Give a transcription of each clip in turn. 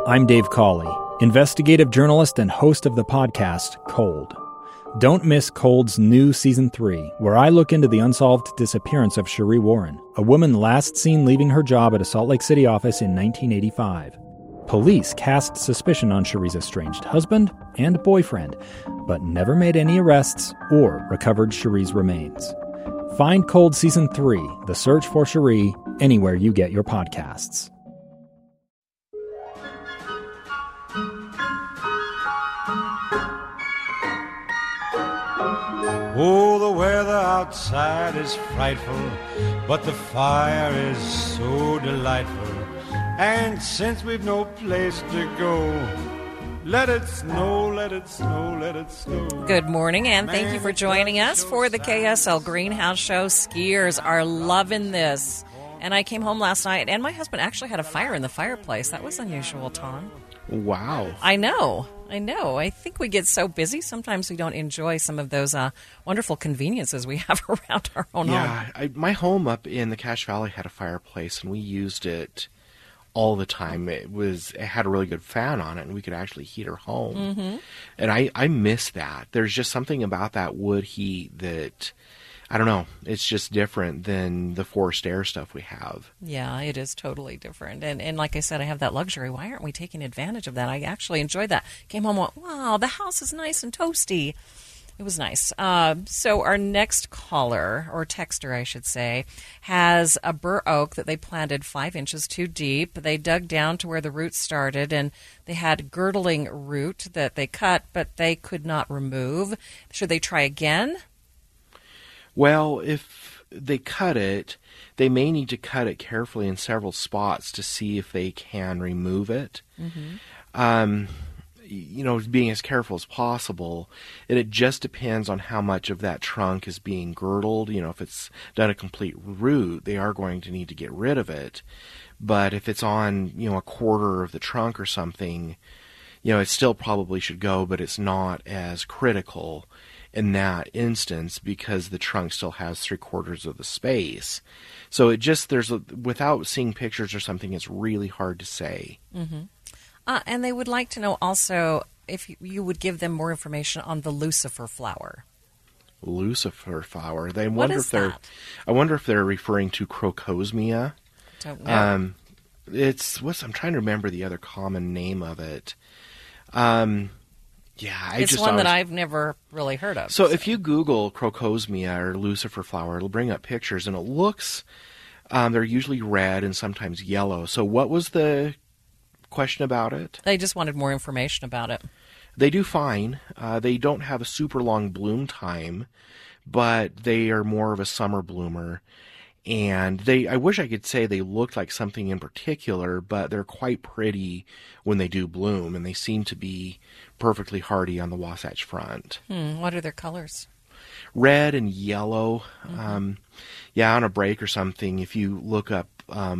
I'm Dave Cawley, investigative journalist and host of the podcast Cold. Don't miss Cold's new Season 3, where I look into the unsolved disappearance of Sheree Warren, a woman last seen leaving her job at a Salt Lake City office in 1985. Police cast suspicion on Sheree's estranged husband and boyfriend, but never made any arrests or recovered Sheree's remains. Find Cold Season 3, The Search for Sheree, anywhere you get your podcasts. Oh, the weather outside is frightful, but the fire is so delightful. And since we've no place to go, let it snow, let it snow, let it snow. Good morning, and thank you for joining us for the KSL Greenhouse Show. Skiers are loving this. And I came home last night, and my husband actually had a fire in the fireplace. That was unusual, Tom. Wow. I know. I think we get so busy, sometimes we don't enjoy some of those wonderful conveniences we have around our own home. Yeah, my home up in the Cache Valley had a fireplace, and we used it all the time. It had a really good fan on it, and we could actually heat our home. Mm-hmm. And I miss that. There's just something about that wood heat that, I don't know, it's just different than the forced air stuff we have. Yeah, it is totally different. And like I said, I have that luxury. Why aren't we taking advantage of that? I actually enjoyed that. Came home and went, wow, the house is nice and toasty. It was nice. So our next caller, or texter, I should say, has a bur oak that they planted 5 inches too deep. They dug down to where the roots started, and they had girdling root that they cut, but they could not remove. Should they try again? Well, if they cut it, they may need to cut it carefully in several spots to see if they can remove it. Mm-hmm. Being as careful as possible. And it just depends on how much of that trunk is being girdled. If it's done a complete root, they are going to need to get rid of it. But if it's on, a quarter of the trunk or something, it still probably should go, but it's not as critical in that instance because the trunk still has 3/4 of the space. So without seeing pictures or something, it's really hard to say. Mm-hmm. And they would like to know also if you would give them more information on the lucifer flower. Lucifer flower. I wonder if they're referring to Crocosmia. Don't know. I'm trying to remember the other common name of it. It's one that I've never really heard of. So if you Google Crocosmia or Lucifer flower, it'll bring up pictures, and it looks, they're usually red and sometimes yellow. So what was the question about it? They just wanted more information about it. They do fine. They don't have a super long bloom time, but they are more of a summer bloomer. And I wish I could say they looked like something in particular, but they're quite pretty when they do bloom, and they seem to be perfectly hardy on the Wasatch Front. What are their colors? Red and yellow. Mm-hmm. On a break or something, if you look up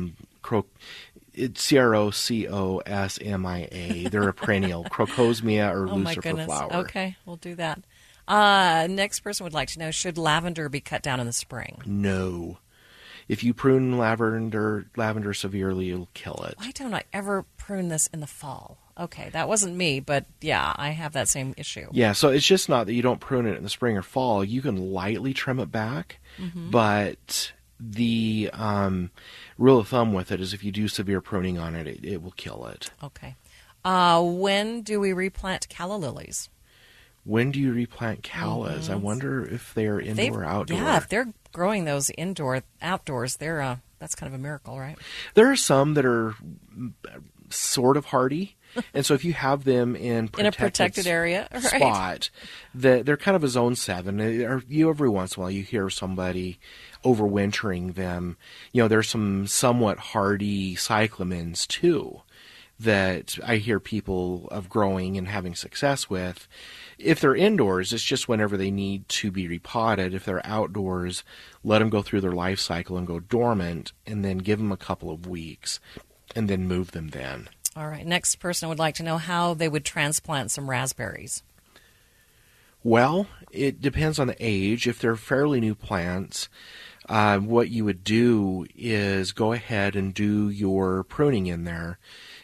it's Crocosmia. They're a perennial. Crocosmia or Lucifer flower. Okay, we'll do that. Next person would like to know, should lavender be cut down in the spring? No. If you prune lavender severely, it'll kill it. Why don't I ever prune this in the fall? Okay, that wasn't me, but yeah, I have that same issue. Yeah, so it's just not that you don't prune it in the spring or fall. You can lightly trim it back, but the rule of thumb with it is if you do severe pruning on it, it will kill it. Okay. When do we replant calla lilies? When do you replant callas? Mm-hmm. I wonder if they're indoor or outdoor. Yeah, if they're growing those outdoors, they're that's kind of a miracle, right? There are some that are sort of hardy, and so if you have them in a protected area, spot, they're kind of a zone 7. Every once in a while you hear somebody overwintering them. There's some somewhat hardy cyclamens too that I hear people of growing and having success with. If they're indoors, it's just whenever they need to be repotted. If they're outdoors, let them go through their life cycle and go dormant, and then give them a couple of weeks, and then move them then. All right. Next person would like to know how they would transplant some raspberries. Well, it depends on the age. If they're fairly new plants, what you would do is go ahead and do your pruning in there.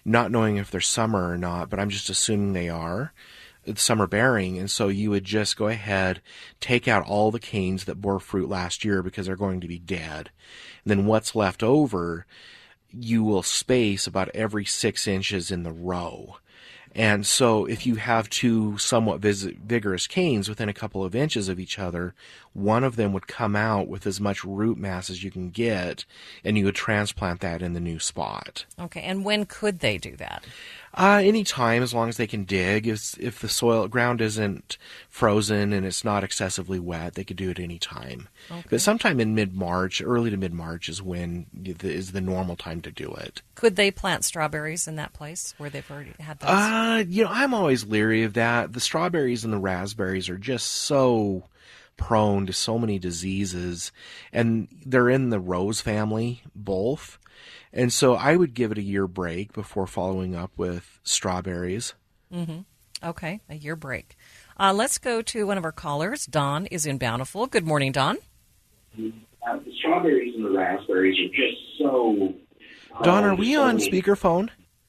not knowing if they're summer or not, but I'm just assuming they are. It's summer bearing, and so you would just go ahead, take out all the canes that bore fruit last year because they're going to be dead. And then what's left over, you will space about every 6 inches in the row. And so if you have two somewhat vigorous canes within a couple of inches of each other, one of them would come out with as much root mass as you can get, and you would transplant that in the new spot. Okay, and when could they do that? Any time, as long as they can dig. If the ground isn't frozen and it's not excessively wet, they could do it any time. Okay. But sometime in mid-March, early to mid-March, is the normal time to do it. Could they plant strawberries in that place where they've already had those? I'm always leery of that. The strawberries and the raspberries are just so prone to so many diseases, and they're in the rose family, both. And so I would give it a year break before following up with strawberries. Mm-hmm. Okay, a year break. Let's go to one of our callers. Don is in Bountiful. Good morning, Don. The strawberries and the raspberries are just so... Don, are we on speakerphone?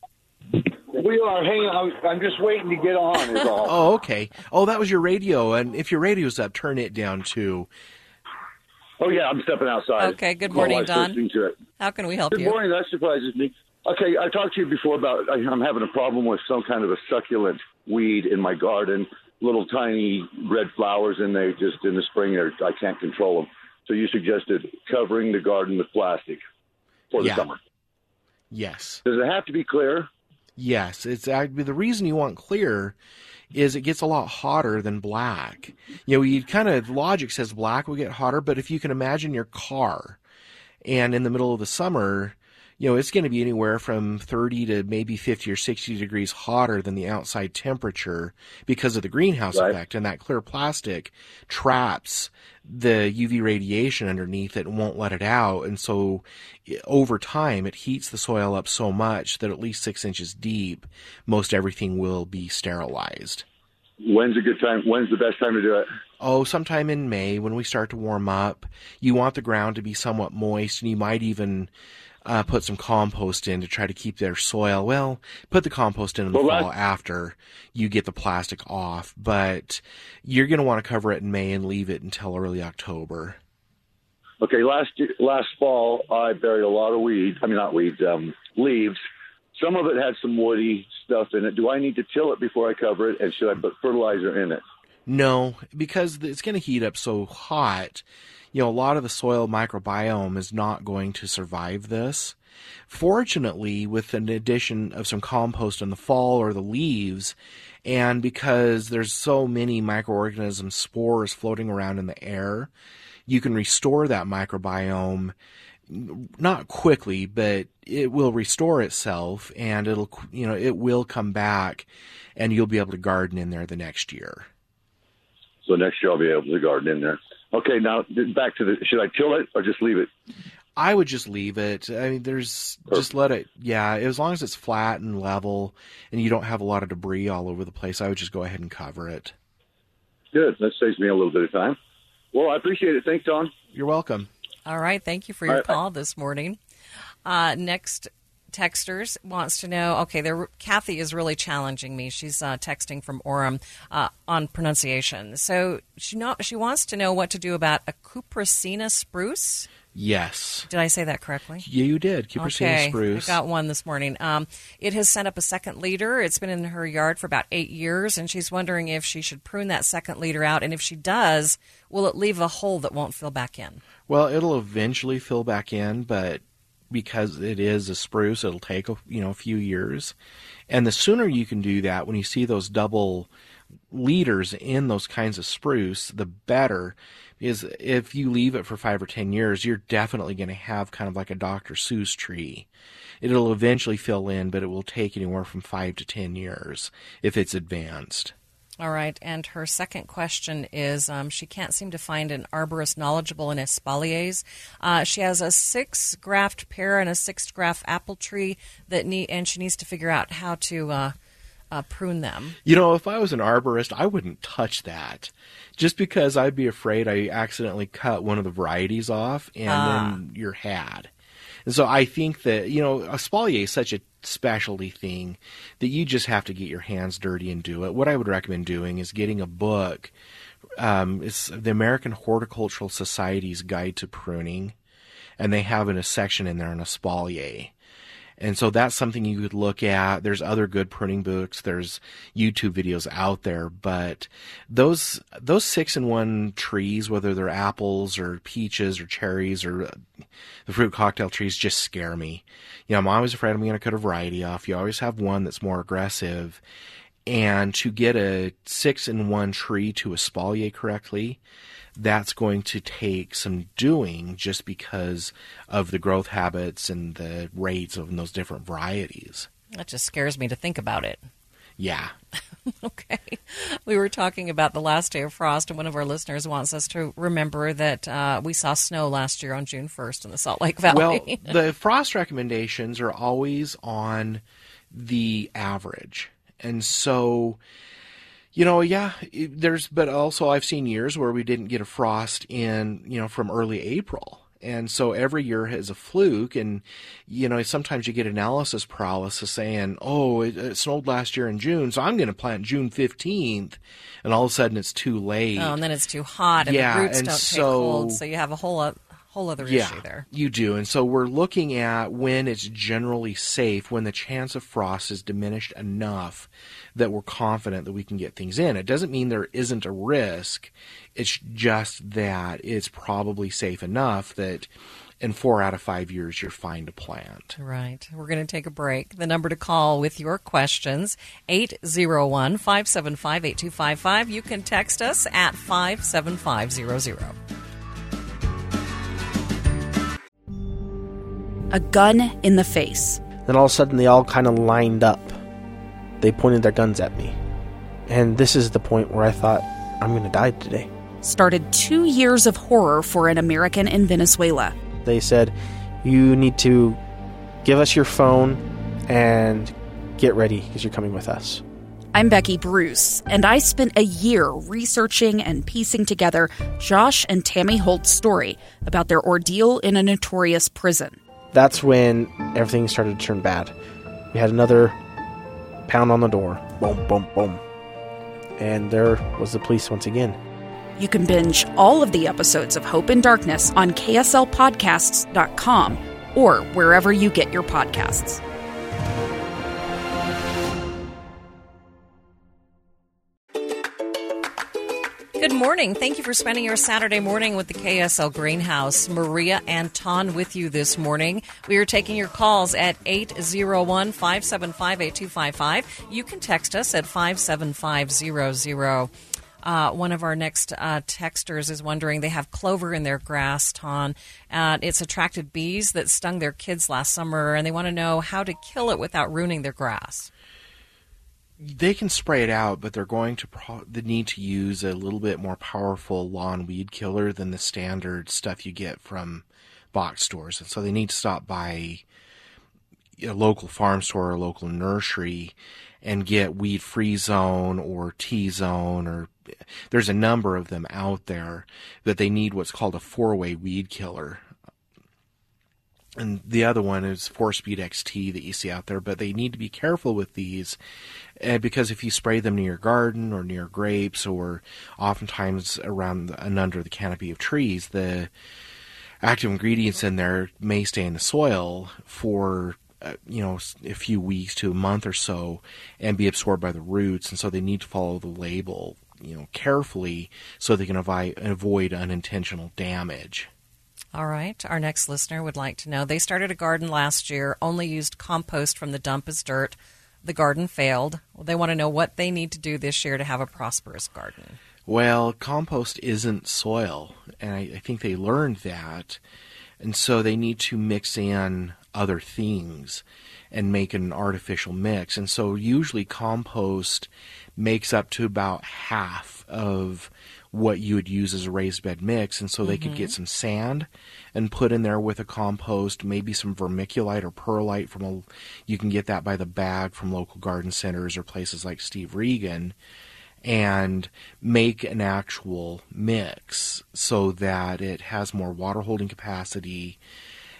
We are. Hang on. I'm just waiting to get on is all. Oh, okay. Oh, that was your radio. And if your radio's up, turn it down too. Oh, yeah, I'm stepping outside. Okay, good morning, Don. How can we help you? Good morning, that surprises me. Okay, I talked to you before about I'm having a problem with some kind of a succulent weed in my garden, little tiny red flowers, and they just, in the spring, I can't control them. So you suggested covering the garden with plastic for the summer. Yes. Does it have to be clear? Yes. The reason you want clear is it gets a lot hotter than black. Logic says black will get hotter, but if you can imagine your car, and in the middle of the summer, it's going to be anywhere from 30 to maybe 50 or 60 degrees hotter than the outside temperature because of the greenhouse effect, and that clear plastic traps the UV radiation underneath it and won't let it out, and so over time it heats the soil up so much that at least 6 inches deep, most everything will be sterilized. When's a good time? When's the best time to do it? Oh, sometime in May when we start to warm up. You want the ground to be somewhat moist, and you might even put some compost in to try to keep their soil. Well, put the compost in the fall after you get the plastic off, but you're going to want to cover it in May and leave it until early October. Okay, last fall I buried a lot of leaves. Some of it had some woody stuff in it. Do I need to till it before I cover it, and should I put fertilizer in it? No, because it's going to heat up so hot. A lot of the soil microbiome is not going to survive this. Fortunately, with an addition of some compost in the fall or the leaves, and because there's so many microorganisms, spores floating around in the air, you can restore that microbiome, not quickly, but it will restore itself, and it will come back, and you'll be able to garden in there the next year. So next year I'll be able to garden in there. Okay, now back to should I till it or just leave it? I would just leave it. I mean, just let it, as long as it's flat and level and you don't have a lot of debris all over the place, I would just go ahead and cover it. Good. That saves me a little bit of time. Well, I appreciate it. Thanks, Don. You're welcome. All right. Thank you for your call this morning. Next texters wants to know, Kathy is really challenging me. She's texting from Orem on pronunciation. So she wants to know what to do about a Cupressina spruce. Yes. Did I say that correctly? Yeah, you did. Cupressina spruce. I got one this morning. It has sent up a second leader. It's been in her yard for about 8 years, and she's wondering if she should prune that second leader out. And if she does, will it leave a hole that won't fill back in? Well, it'll eventually fill back in, but because it is a spruce, it'll take a few years. And the sooner you can do that, when you see those double leaders in those kinds of spruce, the better. Is if you leave it for 5 or 10 years, you're definitely going to have kind of like a Dr. Seuss tree. It'll eventually fill in, but it will take anywhere from 5 to 10 years if it's advanced. All right, and her second question is she can't seem to find an arborist knowledgeable in espaliers. She has a 6-graft pear and a 6-graft apple tree and she needs to figure out how to prune them. If I was an arborist, I wouldn't touch that. Just because I'd be afraid I accidentally cut one of the varieties off and then you're had. And so I think that, a espalier is such a specialty thing that you just have to get your hands dirty and do it. What I would recommend doing is getting a book. It's the American Horticultural Society's Guide to Pruning, and they have a section in there on espalier. And so that's something you could look at. There's other good pruning books. There's YouTube videos out there. But those 6-in-1 trees, whether they're apples or peaches or cherries or the fruit cocktail trees, just scare me. I'm always afraid I'm going to cut a variety off. You always have one that's more aggressive. And to get a 6-in-1 tree to espalier correctly, that's going to take some doing just because of the growth habits and the rates of those different varieties. That just scares me to think about it. Yeah. Okay. We were talking about the last day of frost, and one of our listeners wants us to remember that we saw snow last year on June 1st in the Salt Lake Valley. Well, the frost recommendations are always on the average. And so, but also I've seen years where we didn't get a frost in, from early April. And so every year has a fluke. And, sometimes you get analysis paralysis saying, it snowed last year in June, so I'm going to plant June 15th. And all of a sudden it's too late. Oh, and then it's too hot and the roots don't take hold. So you have a whole other issue there. You do. And so we're looking at when it's generally safe, when the chance of frost is diminished enough that we're confident that we can get things in. It doesn't mean there isn't a risk. It's just that it's probably safe enough that in 4 out of 5 years you're fine to plant. Right. We're going to take a break. The number to call with your questions, 801-575-8255. You can text us at 57500. A gun in the face. Then all of a sudden they all kind of lined up. They pointed their guns at me. And this is the point where I thought, I'm going to die today. Started 2 years of horror for an American in Venezuela. They said, you need to give us your phone and get ready because you're coming with us. I'm Becky Bruce, and I spent a year researching and piecing together Josh and Tammy Holt's story about their ordeal in a notorious prison. That's when everything started to turn bad. We had another pound on the door. Boom, boom, boom. And there was the police once again. You can binge all of the episodes of Hope and Darkness on KSLPodcasts.com or wherever you get your podcasts. Good morning. Thank you for spending your Saturday morning with the KSL Greenhouse. Maria Anton with you this morning. We are taking your calls at 801-575-8255. You can text us at 57500. One of our next texters is wondering, they have clover in their grass, Ton. It's attracted bees that stung their kids last summer, and they want to know how to kill it without ruining their grass. They can spray it out, but they're going to they need to use a little bit more powerful lawn weed killer than the standard stuff you get from box stores. And so they need to stop by a local farm store or local nursery and get Weed Free Zone or T-Zone, or there's a number of them out there that they need what's called a 4-way weed killer. And the other one is 4-Speed XT that you see out there, but they need to be careful with these because if you spray them near your garden or near grapes or oftentimes around and under the canopy of trees, the active ingredients in there may stay in the soil for a few weeks to a month or so and be absorbed by the roots, and so they need to follow the label carefully so they can avoid unintentional damage. All right. Our next listener would like to know, they started a garden last year, only used compost from the dump as dirt. The garden failed. Well, they want to know what they need to do this year to have a prosperous garden. Well, compost isn't soil, and I think they learned that. And so they need to mix in other things and make an artificial mix. And so usually compost makes up to about half of what you would use as a raised bed mix, and so they could get some sand and put in there with a compost, maybe some vermiculite or perlite you can get that by the bag from local garden centers or places like Steve Regan, and make an actual mix so that it has more water holding capacity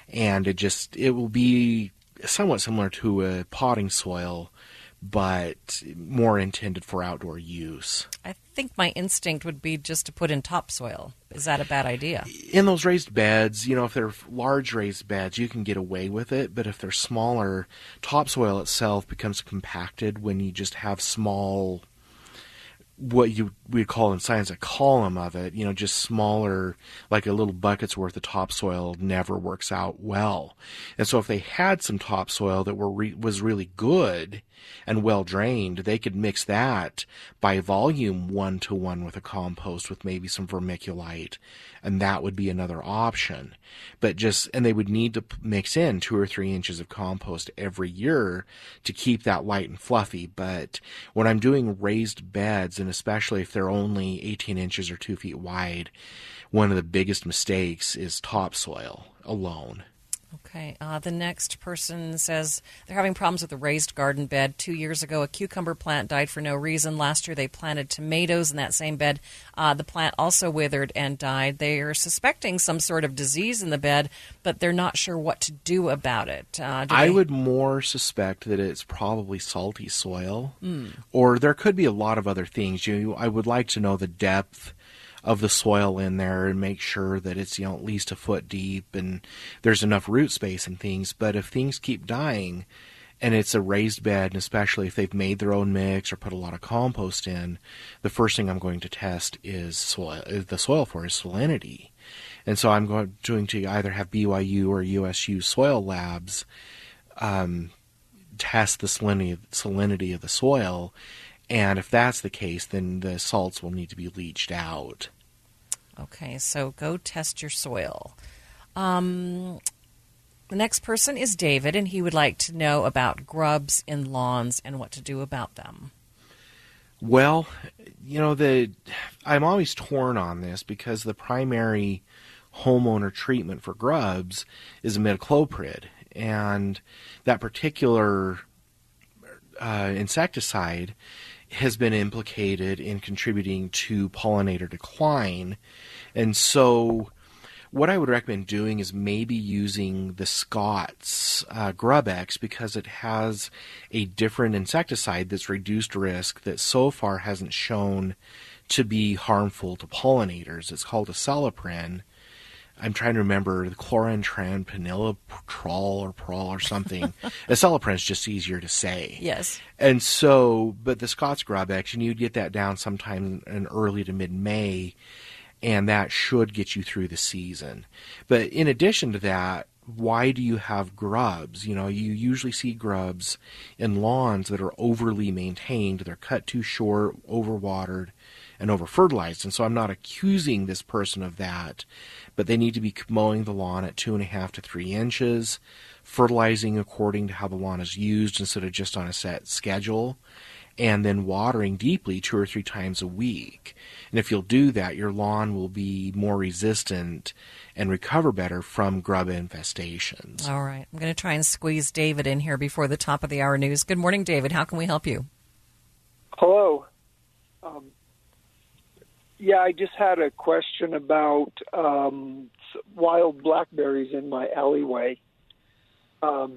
And it will be somewhat similar to a potting soil, but more intended for outdoor use. I think my instinct would be just to put in topsoil. Is that a bad idea? In those raised beds, if they're large raised beds, you can get away with it. But if they're smaller, topsoil itself becomes compacted when you just have small, what we'd call in science a column of it, just smaller, like a little bucket's worth of topsoil never works out well. And so if they had some topsoil that was really good and well drained, they could mix that by volume 1-to-1 with a compost with maybe some vermiculite, and that would be another option. And they would need to mix in 2 or 3 inches of compost every year to keep that light and fluffy. But when I'm doing raised beds, and especially if they're only 18 inches or 2 feet wide, one of the biggest mistakes is topsoil alone. Okay. The next person says they're having problems with a raised garden bed. 2 years ago, a cucumber plant died for no reason. Last year, they planted tomatoes in that same bed. The plant also withered and died. They are suspecting some sort of disease in the bed, but they're not sure what to do about it. I would more suspect that it's probably salty soil, or there could be a lot of other things. I would like to know the depth of the soil in there and make sure that it's at least a foot deep and there's enough root space and things. But if things keep dying and it's a raised bed, and especially if they've made their own mix or put a lot of compost in, the first thing I'm going to test is the soil for is salinity. And so I'm going to either have BYU or USU soil labs test the salinity of the soil. And if that's the case, then the salts will need to be leached out. Okay, so go test your soil. The next person is David, and he would like to know about grubs in lawns and what to do about them. Well, I'm always torn on this because the primary homeowner treatment for grubs is imidacloprid. And that particular insecticide has been implicated in contributing to pollinator decline. And so what I would recommend doing is maybe using the Scott's GrubEx, because it has a different insecticide that's reduced risk that so far hasn't shown to be harmful to pollinators. It's called Acelepryn. I'm trying to remember the chlorantraniliprole or prol or something. Acelepryn is just easier to say. Yes. And so, but the Scott's GrubEx, and you'd get that down sometime in early to mid-May, and that should get you through the season. But in addition to that, why do you have grubs? You usually see grubs in lawns that are overly maintained. They're cut too short, overwatered, and over-fertilized. And so I'm not accusing this person of that, but they need to be mowing the lawn at 2.5 to 3 inches, fertilizing according to how the lawn is used instead of just on a set schedule, and then watering deeply 2 or 3 times a week. And if you'll do that, your lawn will be more resistant and recover better from grub infestations. All right. I'm going to try and squeeze David in here before the top of the hour news. Good morning, David. How can we help you? Hello. I just had a question about wild blackberries in my alleyway. Can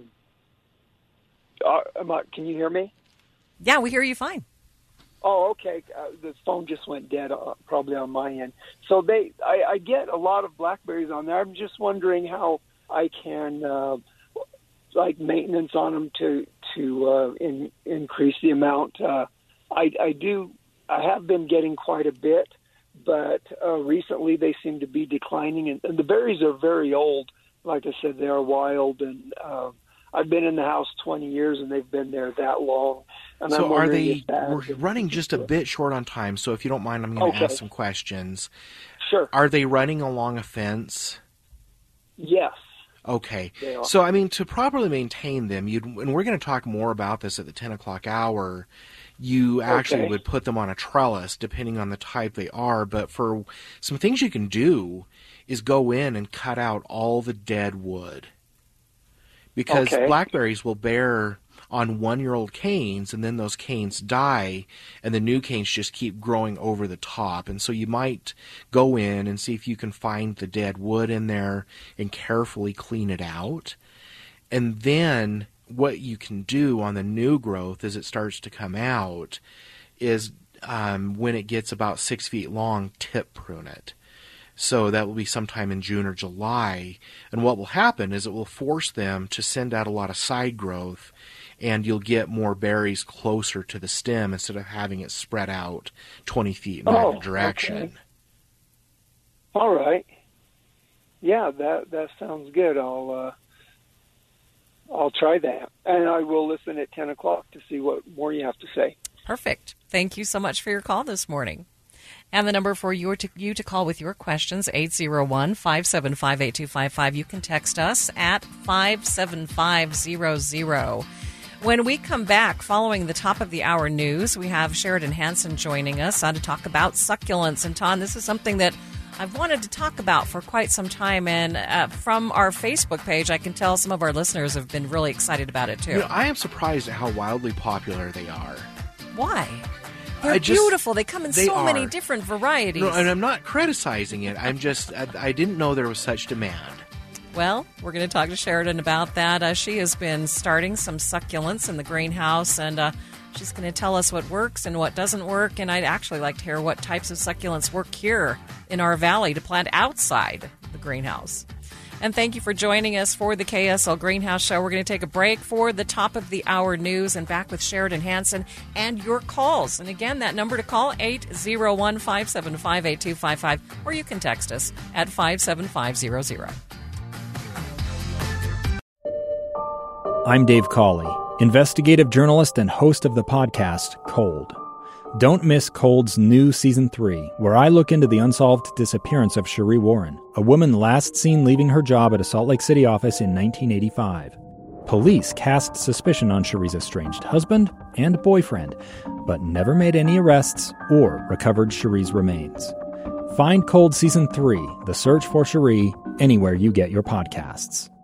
you hear me? Yeah, we hear you fine. Oh, okay. The phone just went dead, probably on my end. So I get a lot of blackberries on there. I'm just wondering how I can, maintenance on them to increase the amount. I have been getting quite a bit, but recently they seem to be declining, and the berries are very old. Like I said, they are wild, and I've been in the house 20 years, and they've been there that long. And so we're running just a bit short on time, so if you don't mind, I'm going to ask some questions. Sure. Are they running along a fence? Yes. Okay. So, to properly maintain them, and we're going to talk more about this at the 10 o'clock hour, you actually would put them on a trellis, depending on the type they are. But for some things you can do is go in and cut out all the dead wood. Because blackberries will bear on 1-year-old canes, and then those canes die, and the new canes just keep growing over the top. And so you might go in and see if you can find the dead wood in there and carefully clean it out. And then what you can do on the new growth as it starts to come out is when it gets about 6 feet long, tip prune it. So that will be sometime in June or July. And what will happen is it will force them to send out a lot of side growth, and you'll get more berries closer to the stem instead of having it spread out 20 feet in either direction. Okay. All right. Yeah, that sounds good. I'll try that. And I will listen at 10 o'clock to see what more you have to say. Perfect. Thank you so much for your call this morning. And the number for you to call with your questions, 801-575-8255. You can text us at 57500. When we come back following the top of the hour news, we have Sheridan Hansen joining us to talk about succulents. And Ton, this is something that I've wanted to talk about for quite some time, and from our Facebook page, I can tell some of our listeners have been really excited about it, too. You know, I am surprised at how wildly popular they are. Why? They're beautiful. They come in so many different varieties. No, and I'm not criticizing it. I'm just, I didn't know there was such demand. Well, we're going to talk to Sheridan about that. She has been starting some succulents in the greenhouse, and she's going to tell us what works and what doesn't work. And I'd actually like to hear what types of succulents work here in our valley to plant outside the greenhouse. And thank you for joining us for the KSL Greenhouse Show. We're going to take a break for the top of the hour news and back with Sheridan Hansen and your calls. And again, that number to call, 801-575-8255, or you can text us at 57500. I'm Dave Cawley, investigative journalist and host of the podcast Cold. Don't miss Cold's new Season 3, where I look into the unsolved disappearance of Cherie Warren, a woman last seen leaving her job at a Salt Lake City office in 1985. Police cast suspicion on Cherie's estranged husband and boyfriend, but never made any arrests or recovered Cherie's remains. Find Cold Season 3, The Search for Cherie, anywhere you get your podcasts.